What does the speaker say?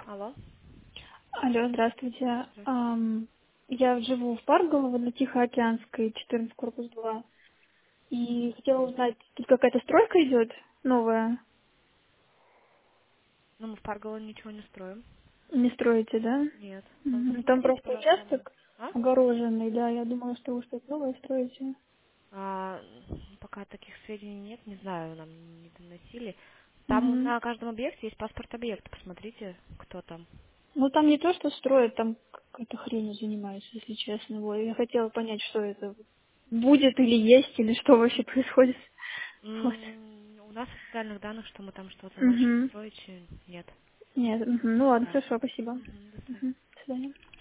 Алло, Алло, здравствуйте. здравствуйте. Я живу в Парголово на Тихоокеанской, 14, корпус 2. И хотела узнать, тут какая-то стройка идет новая? Ну, мы в Парголо ничего не строим. Не строите, да? Нет. Там Посмотрите, просто пожалуйста, на дом. участок А? огороженный, да. Я думала, что вы что-то новое строите. А, пока таких сведений нет, не знаю, нам не доносили. Там Мгм. на каждом объекте есть паспорт объекта. Посмотрите, кто там. Ну, там не то, что строят, там какой-то хренью занимаются, если честно. Вот. Я хотела понять, что это будет или есть, или что вообще происходит. Вот. У нас официальных данных, что мы там что-то начали Мгм. строить, нет. Нет, ну ладно, Да. хорошо, спасибо. До свидания. До свидания.